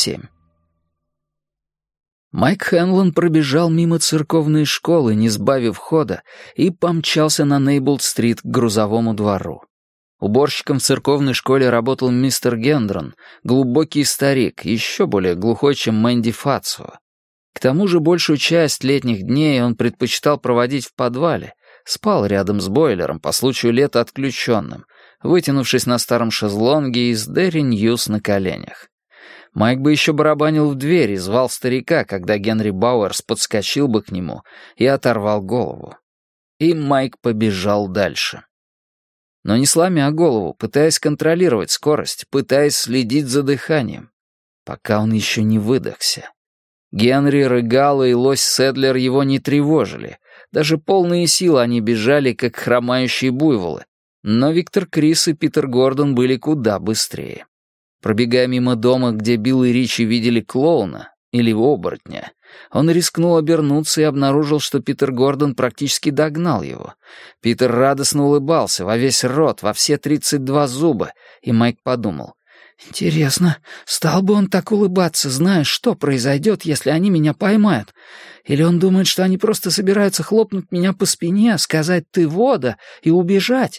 27. Майк Хэнлон пробежал мимо церковной школы, не сбавив хода, и помчался на Нейблд-стрит к грузовому двору. Уборщиком в церковной школе работал мистер Гендрон, глубокий старик, еще более глухой, чем Мэнди Фацио. К тому же большую часть летних дней он предпочитал проводить в подвале, спал рядом с бойлером, по случаю лета отключенным, вытянувшись на старом шезлонге и с Дерри Ньюс на коленях. Майк бы еще барабанил в дверь и звал старика, когда Генри Бауэрс подскочил бы к нему и оторвал голову. И Майк побежал дальше. Но не сломя голову, пытаясь контролировать скорость, пытаясь следить за дыханием, пока он еще не выдохся. Генри, Регало и лось Седлер его не тревожили. Даже полные силы они бежали, как хромающие буйволы. Но Виктор Крис и Питер Гордон были куда быстрее. Пробегая мимо дома, где Билл и Ричи видели клоуна, или оборотня, он рискнул обернуться и обнаружил, что Питер Гордон практически догнал его. Питер радостно улыбался во весь рот, во все 32 зуба, и Майк подумал: «Интересно, стал бы он так улыбаться, зная, что произойдет, если они меня поймают? Или он думает, что они просто собираются хлопнуть меня по спине, сказать «ты вода» и убежать?»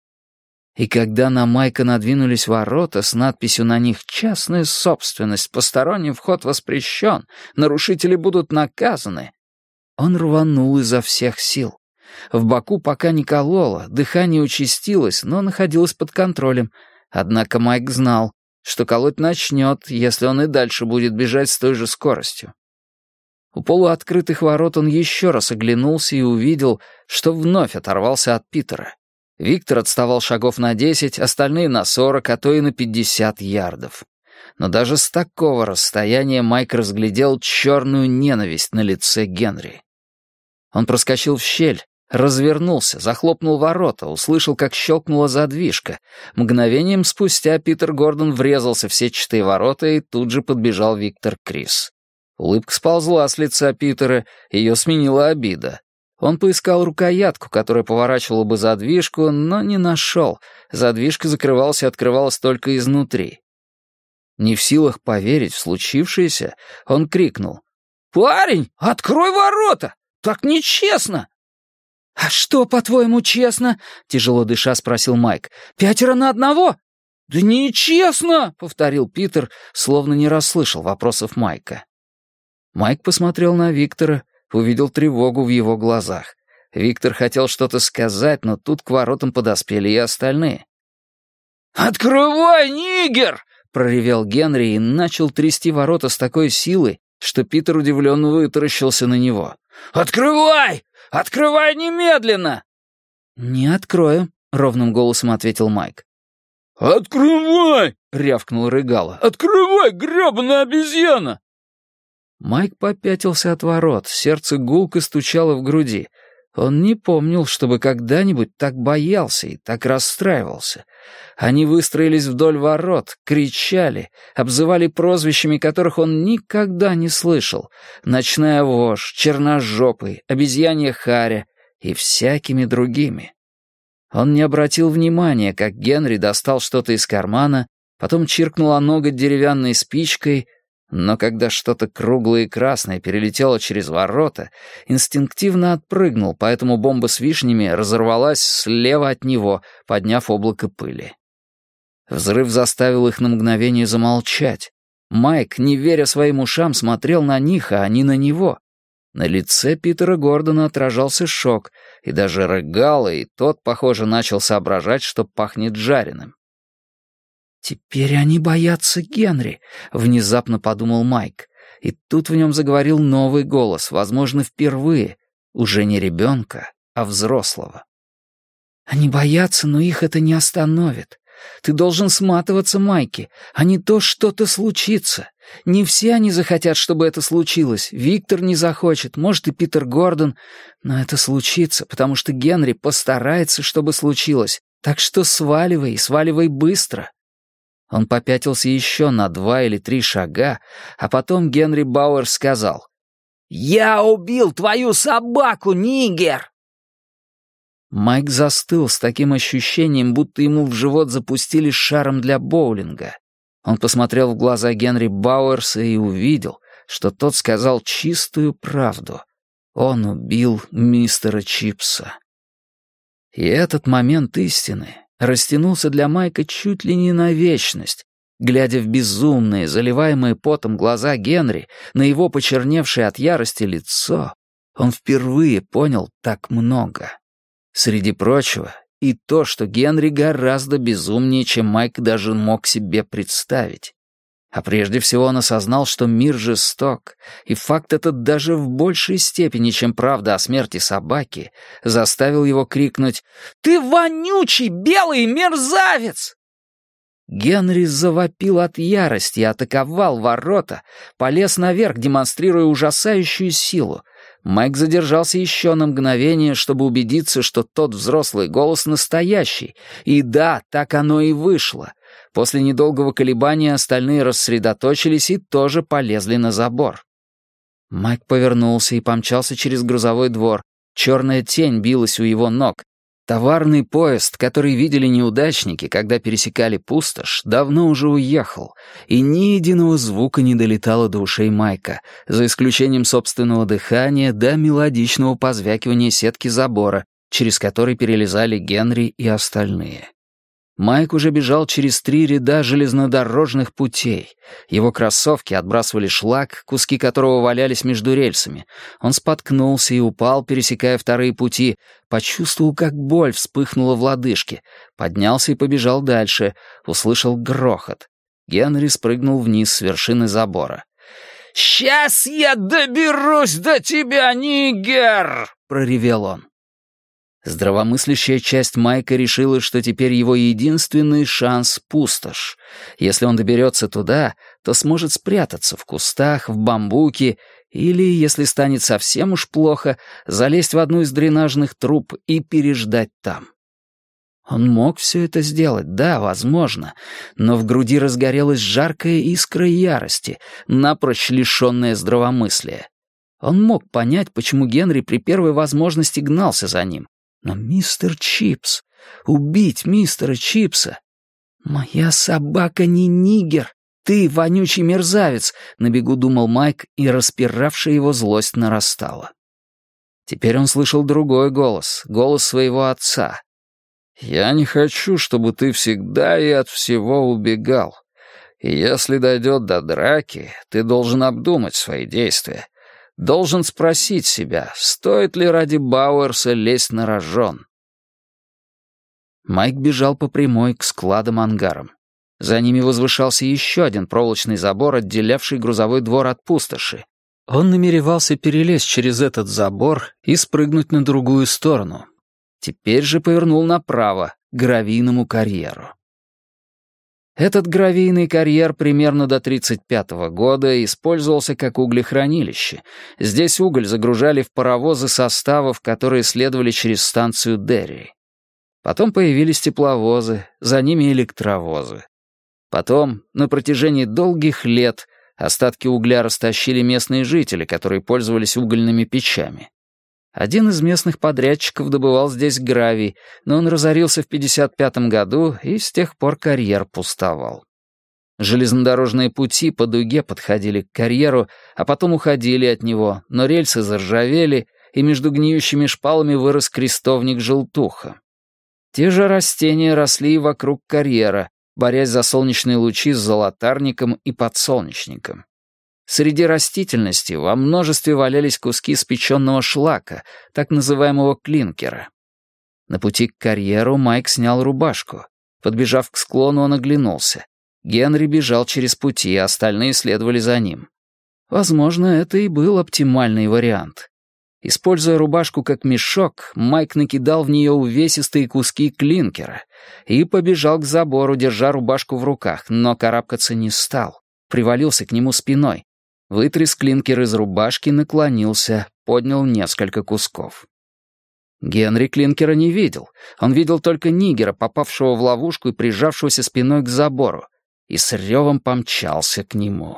И когда на Майка надвинулись ворота с надписью на них «Частная собственность, посторонний вход воспрещен, нарушители будут наказаны», он рванул изо всех сил. В боку пока не кололо, дыхание участилось, но находилось под контролем. Однако Майк знал, что колоть начнет, если он и дальше будет бежать с той же скоростью. У полуоткрытых ворот он еще раз оглянулся и увидел, что вновь оторвался от Питера. Виктор отставал шагов на 10, остальные на 40, а то и на 50 ярдов. Но даже с такого расстояния Майк разглядел черную ненависть на лице Генри. Он проскочил в щель, развернулся, захлопнул ворота, услышал, как щелкнула задвижка. Мгновением спустя Питер Гордон врезался в сетчатые ворота, и тут же подбежал Виктор Крис. Улыбка сползла с лица Питера, ее сменила обида. Он поискал рукоятку, которая поворачивала бы задвижку, но не нашел. Задвижка закрывалась и открывалась только изнутри. Не в силах поверить в случившееся, он крикнул: «Парень, открой ворота! Так нечестно!» «А что, по-твоему, честно?» — тяжело дыша спросил Майк. «5 на 1?» «Да нечестно!» — повторил Питер, словно не расслышал вопросов Майка. Майк посмотрел на Виктора, увидел тревогу в его глазах. Виктор хотел что-то сказать, но тут к воротам подоспели и остальные. «Открывай, нигер!» — проревел Генри и начал трясти ворота с такой силой, что Питер удивленно вытаращился на него. «Открывай! Открывай немедленно!» «Не открою», — ровным голосом ответил Майк. «Открывай!» — рявкнул Регало. «Открывай, грёбаная обезьяна!» Майк попятился от ворот, сердце гулко стучало в груди. Он не помнил, чтобы когда-нибудь так боялся и так расстраивался. Они выстроились вдоль ворот, кричали, обзывали прозвищами, которых он никогда не слышал: «Ночная вошь», «Черножопый», «Обезьянья Харя» и всякими другими. Он не обратил внимания, как Генри достал что-то из кармана, потом чиркнул о ноготь деревянной спичкой, но когда что-то круглое и красное перелетело через ворота, инстинктивно отпрыгнул, поэтому бомба с вишнями разорвалась слева от него, подняв облако пыли. Взрыв заставил их на мгновение замолчать. Майк, не веря своим ушам, смотрел на них, а они на него. На лице Питера Гордона отражался шок, и даже Регало, и тот, похоже, начал соображать, что пахнет жареным. «Теперь они боятся Генри», — внезапно подумал Майк. И тут в нем заговорил новый голос, возможно, впервые, уже не ребенка, а взрослого. «Они боятся, но их это не остановит. Ты должен сматываться, Майки, а не то что-то случится. Не все они захотят, чтобы это случилось. Виктор не захочет, может, и Питер Гордон. Но это случится, потому что Генри постарается, чтобы случилось. Так что сваливай, и сваливай быстро». Он попятился еще на 2 или 3 шага, а потом Генри Бауэрс сказал: «Я убил твою собаку, нигер!» Майк застыл с таким ощущением, будто ему в живот запустили шаром для боулинга. Он посмотрел в глаза Генри Бауэрса и увидел, что тот сказал чистую правду. Он убил мистера Чипса. И этот момент истины растянулся для Майка чуть ли не на вечность. Глядя в безумные, заливаемые потом глаза Генри, на его почерневшее от ярости лицо, он впервые понял так много. Среди прочего, и то, что Генри гораздо безумнее, чем Майк даже мог себе представить. А прежде всего он осознал, что мир жесток, и факт этот даже в большей степени, чем правда о смерти собаки, заставил его крикнуть «Ты вонючий белый мерзавец!». Генри завопил от ярости и атаковал ворота, полез наверх, демонстрируя ужасающую силу. Майк задержался еще на мгновение, чтобы убедиться, что тот взрослый голос настоящий. И да, так оно и вышло. После недолгого колебания остальные рассредоточились и тоже полезли на забор. Майк повернулся и помчался через грузовой двор. Черная тень билась у его ног. Товарный поезд, который видели неудачники, когда пересекали пустошь, давно уже уехал, и ни единого звука не долетало до ушей Майка, за исключением собственного дыхания до мелодичного позвякивания сетки забора, через который перелезали Генри и остальные. Майк уже бежал через 3 ряда железнодорожных путей. Его кроссовки отбрасывали шлак, куски которого валялись между рельсами. Он споткнулся и упал, пересекая 2 пути, почувствовал, как боль вспыхнула в лодыжке, поднялся и побежал дальше, услышал грохот. Генри спрыгнул вниз с вершины забора. «Сейчас я доберусь до тебя, нигер!» — проревел он. Здравомыслящая часть Майка решила, что теперь его единственный шанс — пустошь. Если он доберется туда, то сможет спрятаться в кустах, в бамбуке или, если станет совсем уж плохо, залезть в одну из дренажных труб и переждать там. Он мог все это сделать, да, возможно, но в груди разгорелась жаркая искра ярости, напрочь лишенная здравомыслия. Он мог понять, почему Генри при первой возможности гнался за ним. Но мистер Чипс... Убить мистера Чипса... «Моя собака не нигер, ты вонючий мерзавец», — на бегу думал Майк, и распиравшая его злость нарастала. Теперь он слышал другой голос, голос своего отца. «Я не хочу, чтобы ты всегда и от всего убегал. И если дойдет до драки, ты должен обдумать свои действия. Должен спросить себя, стоит ли ради Бауэрса лезть на рожон». Майк бежал по прямой к складам-ангарам. За ними возвышался еще один проволочный забор, отделявший грузовой двор от пустоши. Он намеревался перелезть через этот забор и спрыгнуть на другую сторону. Теперь же повернул направо, к гравийному карьеру. Этот гравийный карьер примерно до 1935 года использовался как углехранилище. Здесь уголь загружали в паровозы составов, которые следовали через станцию Дерри. Потом появились тепловозы, за ними электровозы. Потом, на протяжении долгих лет, остатки угля растащили местные жители, которые пользовались угольными печами. Один из местных подрядчиков добывал здесь гравий, но он разорился в 1955 году, и с тех пор карьер пустовал. Железнодорожные пути по дуге подходили к карьеру, а потом уходили от него, но рельсы заржавели, и между гниющими шпалами вырос крестовник-желтуха. Те же растения росли и вокруг карьера, борясь за солнечные лучи с золотарником и подсолнечником. Среди растительности во множестве валялись куски спеченного шлака, так называемого клинкера. На пути к карьеру Майк снял рубашку. Подбежав к склону, он оглянулся. Генри бежал через пути, а остальные следовали за ним. Возможно, это и был оптимальный вариант. Используя рубашку как мешок, Майк накидал в нее увесистые куски клинкера и побежал к забору, держа рубашку в руках, но карабкаться не стал. Привалился к нему спиной. Вытряс клинкер из рубашки, наклонился, поднял несколько кусков. Генри клинкера не видел. Он видел только нигера, попавшего в ловушку и прижавшегося спиной к забору, и с ревом помчался к нему.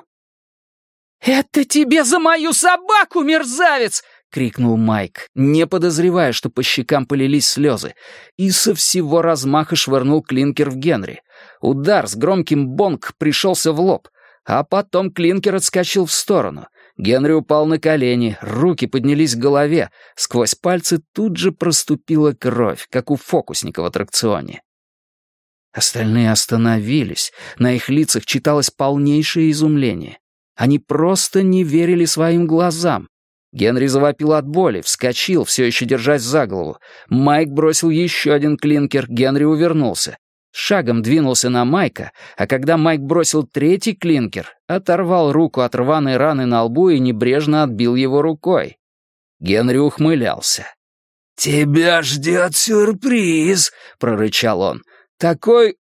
«Это тебе за мою собаку, мерзавец!» — крикнул Майк, не подозревая, что по щекам полились слезы, и со всего размаха швырнул клинкер в Генри. Удар с громким бонг пришелся в лоб, а потом клинкер отскочил в сторону. Генри упал на колени, руки поднялись к голове, сквозь пальцы тут же проступила кровь, как у фокусника в аттракционе. Остальные остановились, на их лицах читалось полнейшее изумление. Они просто не верили своим глазам. Генри завопил от боли, вскочил, все еще держась за голову. Майк бросил еще один клинкер, Генри увернулся. Шагом двинулся на Майка, а когда Майк бросил третий клинкер, оторвал руку от рваной раны на лбу и небрежно отбил его рукой. Генри ухмылялся. «Тебя ждет сюрприз», — прорычал он. «Такой...»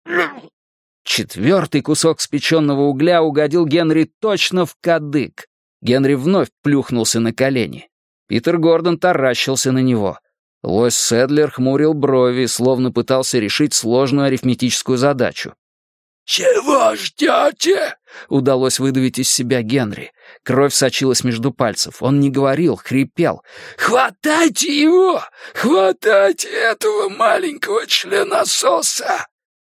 Четвертый кусок спеченного угля угодил Генри точно в кадык. Генри вновь плюхнулся на колени. Питер Гордон таращился на него. Лось Седлер хмурил брови, словно пытался решить сложную арифметическую задачу. «Чего ждете?» — удалось выдавить из себя Генри. Кровь сочилась между пальцев. Он не говорил, хрипел. «Хватайте его! Хватайте этого маленького членососа!»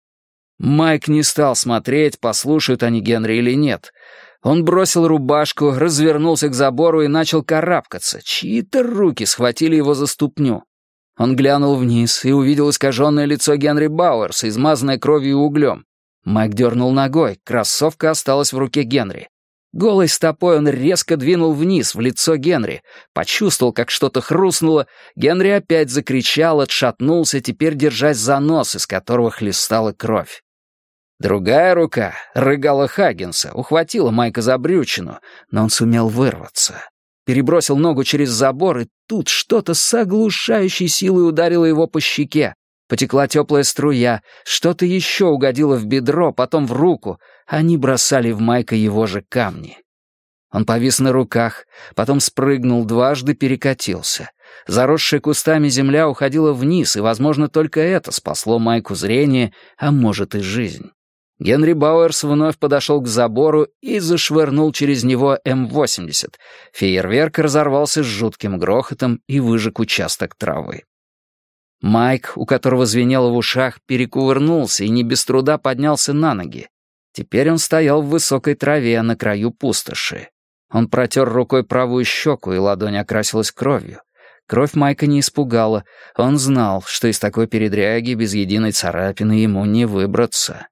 Майк не стал смотреть, послушают они Генри или нет. Он бросил рубашку, развернулся к забору и начал карабкаться. Чьи-то руки схватили его за ступню. Он глянул вниз и увидел искаженное лицо Генри Бауэрса, измазанное кровью и углем. Майк дернул ногой, кроссовка осталась в руке Генри. Голой стопой он резко двинул вниз, в лицо Генри. Почувствовал, как что-то хрустнуло. Генри опять закричал, отшатнулся, теперь держась за нос, из которого хлестала кровь. Другая рука, рыгала Хаггинса, ухватила Майка за брючину, но он сумел вырваться. Перебросил ногу через забор, и тут что-то с оглушающей силой ударило его по щеке. Потекла теплая струя, что-то еще угодило в бедро, потом в руку. Они бросали в Майка его же камни. Он повис на руках, потом спрыгнул, дважды перекатился. Заросшая кустами земля уходила вниз, и, возможно, только это спасло Майку зрение, а может и жизнь. Генри Бауэрс вновь подошел к забору и зашвырнул через него М-80. Фейерверк разорвался с жутким грохотом и выжег участок травы. Майк, у которого звенело в ушах, перекувырнулся и не без труда поднялся на ноги. Теперь он стоял в высокой траве на краю пустоши. Он протер рукой правую щеку, и ладонь окрасилась кровью. Кровь Майка не испугала. Он знал, что из такой передряги без единой царапины ему не выбраться.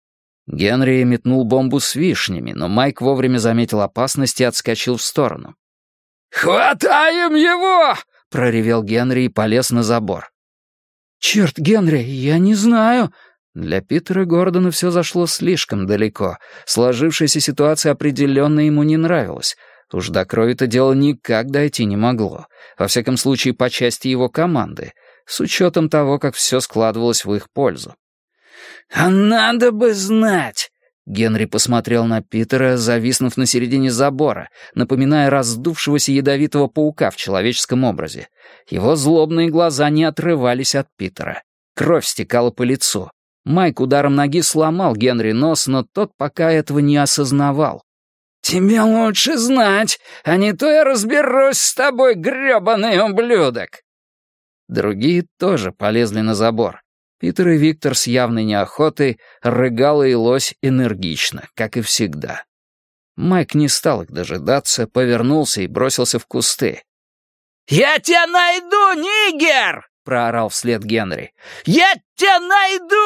Генри метнул бомбу с вишнями, но Майк вовремя заметил опасность и отскочил в сторону. «Хватаем его!» — проревел Генри и полез на забор. «Черт, Генри, я не знаю...» Для Питера Гордона все зашло слишком далеко. Сложившаяся ситуация определенно ему не нравилась. Уж до крови-то дело никак дойти не могло. Во всяком случае, по части его команды, с учетом того, как все складывалось в их пользу. «А надо бы знать!» Генри посмотрел на Питера, зависнув на середине забора, напоминая раздувшегося ядовитого паука в человеческом образе. Его злобные глаза не отрывались от Питера. Кровь стекала по лицу. Майк ударом ноги сломал Генри нос, но тот пока этого не осознавал. «Тебе лучше знать, а не то я разберусь с тобой, грёбаный ублюдок!» Другие тоже полезли на забор. Питер и Виктор с явной неохотой, Рыгала и Лось энергично, как и всегда. Майк не стал их дожидаться, повернулся и бросился в кусты. «Я тебя найду, нигер!» — проорал вслед Генри. «Я тебя найду!»